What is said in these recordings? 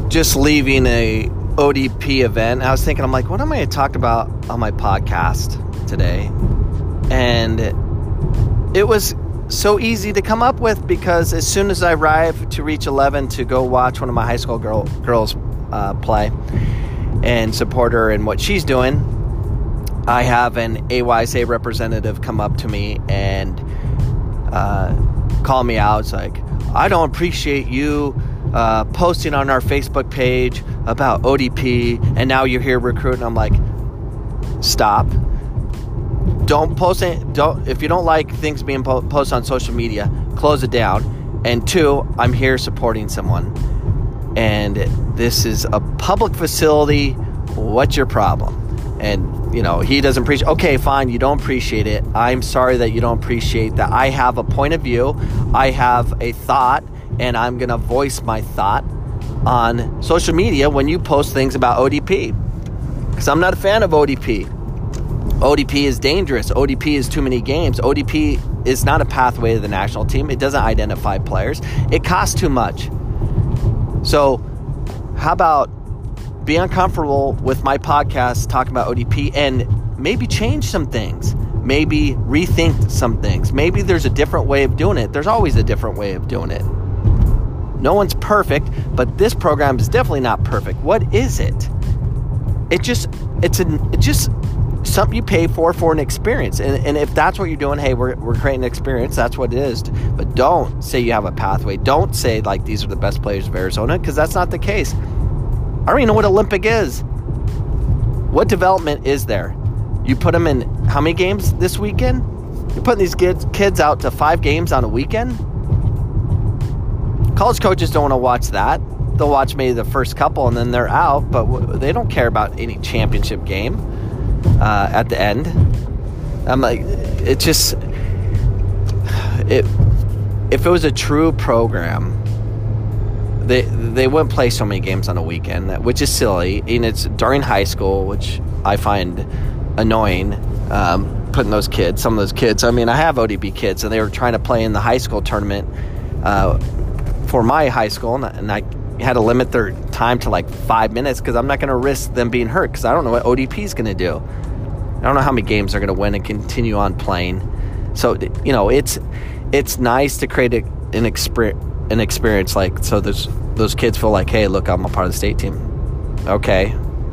just leaving a ODP event. I was thinking, I'm like, what am I going to talk about on my podcast today? And it was so easy to come up with, because as soon as I arrived to Reach 11 to go watch one of my high school girls play and support her in what she's doing, I have an AYSA representative come up to me and call me out. It's like, I don't appreciate you posting on our Facebook page about ODP, and now you're here recruiting. I'm like, stop. Don't post it. If you don't like things being posted on social media, close it down. And 2, I'm here supporting someone, and this is a public facility. What's your problem? And he doesn't appreciate. Okay, fine, you don't appreciate it. I'm sorry that you don't appreciate that. I have a point of view. I have a thought, and I'm gonna voice my thought on social media when you post things about ODP, because I'm not a fan of ODP. ODP is dangerous. ODP is too many games. ODP is not a pathway to the national team. It doesn't identify players. It costs too much. So how about be uncomfortable with my podcast talking about ODP and maybe change some things, maybe rethink some things. Maybe there's a different way of doing it. There's always a different way of doing it. No one's perfect, but this program is definitely not perfect. What is it? It's just something you pay for an experience. And if that's what you're doing, hey, we're creating an experience, that's what it is. But don't say you have a pathway. Don't say, like, these are the best players of Arizona, because that's not the case. I don't even know what Olympic is. What development is there? You put them in how many games this weekend? You're putting these kids out to 5 games on a weekend? College coaches don't want to watch that. They'll watch maybe the first couple and then they're out, but they don't care about any championship game at the end. I'm like, it just... If it was a true program, they wouldn't play so many games on a weekend, which is silly, and it's during high school, which I find annoying, putting some of those kids. I mean, I have ODB kids, and they were trying to play in the high school tournament for my high school, and I had to limit their time to like 5 minutes, because I'm not going to risk them being hurt, because I don't know what ODP is going to do. I don't know how many games they're going to win and continue on playing. So, it's nice to create an experience, like, so those kids feel like, hey, look, I'm a part of the state team. Okay,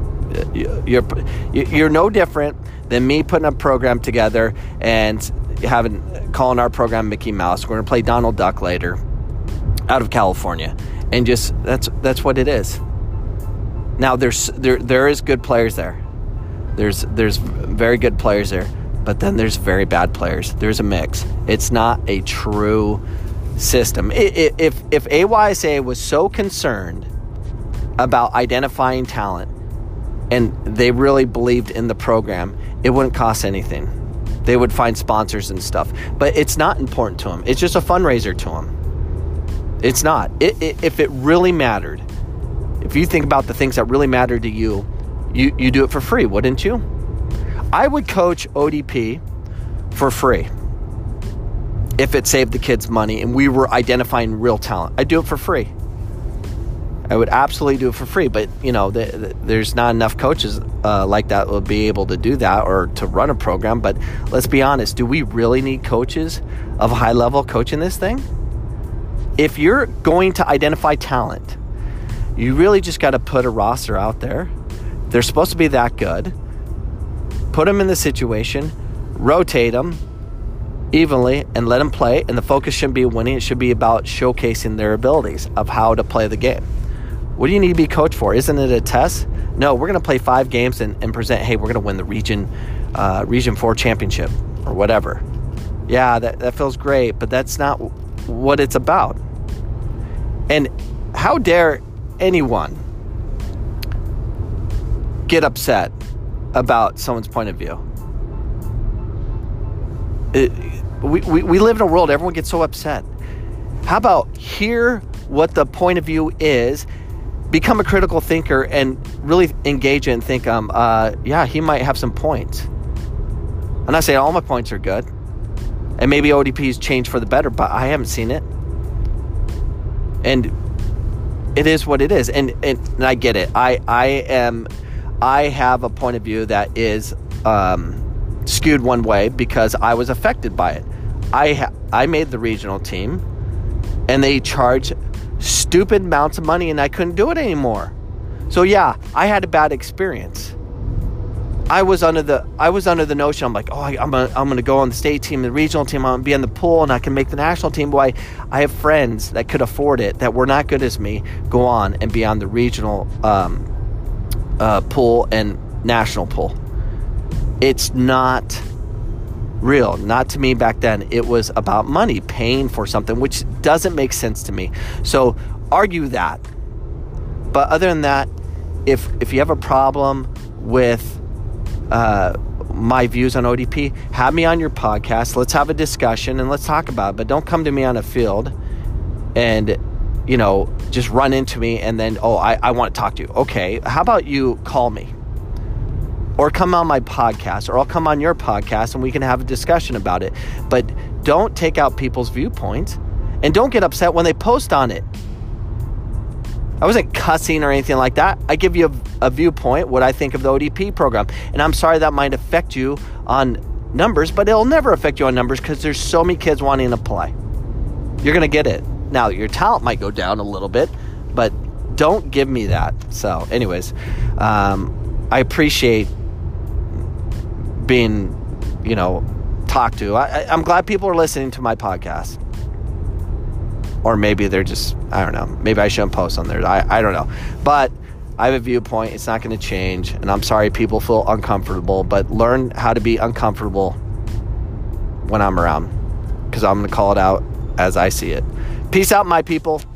you're no different than me putting a program together and calling our program Mickey Mouse. We're gonna play Donald Duck later, out of California, and just that's what it is. Now there is good players there. There's very good players there, but then there's very bad players. There's a mix. It's not a true system. If AYSA was so concerned about identifying talent and they really believed in the program, it wouldn't cost anything. They would find sponsors and stuff, but it's not important to them. It's just a fundraiser to them. It's not. If it really mattered, if you think about the things that really matter to you, you do it for free, wouldn't you? I would coach ODP for free if it saved the kids money and we were identifying real talent. I'd do it for free. I would absolutely do it for free. But, there's not enough coaches like that will be able to do that or to run a program. But let's be honest, do we really need coaches of a high level coaching this thing? If you're going to identify talent, you really just got to put a roster out there. They're supposed to be that good. Put them in the situation, rotate them evenly, and let them play. And the focus shouldn't be winning. It should be about showcasing their abilities of how to play the game. What do you need to be coached for? Isn't it a test? No, we're going to play 5 games and present, hey, we're going to win the Region 4 championship or whatever. Yeah, that feels great, but that's not what it's about. And how dare anyone get upset about someone's point of view? We live in a world, everyone gets so upset. How about hear what the point of view is, become a critical thinker, and really engage it and think, yeah, he might have some points. I'm not saying all my points are good, and maybe ODP's changed for the better, but I haven't seen it. And it is what it is. And I get it. I have a point of view that is skewed one way because I was affected by it. I made the regional team, and they charge stupid amounts of money, and I couldn't do it anymore. So yeah, I had a bad experience. I was under the notion, I'm like, I'm gonna go on the state team, the regional team, I'm gonna be in the pool, and I can make the national team. Boy, I have friends that could afford it, that were not good as me, go on and be on the regional pool and national pool. It's not real. Not to me back then. It was about money, paying for something, which doesn't make sense to me. So argue that. But other than that, if you have a problem with my views on ODP, have me on your podcast. Let's have a discussion and let's talk about it. But don't come to me on a field and, just run into me and then, I want to talk to you. Okay, how about you call me? Or come on my podcast, or I'll come on your podcast and we can have a discussion about it. But don't take out people's viewpoints, and don't get upset when they post on it. I wasn't cussing or anything like that. I give you a viewpoint, what I think of the ODP program. And I'm sorry that might affect you on numbers, but it'll never affect you on numbers because there's so many kids wanting to play. You're going to get it. Now, your talent might go down a little bit, but don't give me that. So anyways, I appreciate being, talked to. I'm glad people are listening to my podcast. Or maybe they're just, I don't know. Maybe I shouldn't post on there. I don't know. But I have a viewpoint. It's not going to change. And I'm sorry people feel uncomfortable. But learn how to be uncomfortable when I'm around. Because I'm going to call it out as I see it. Peace out, my people.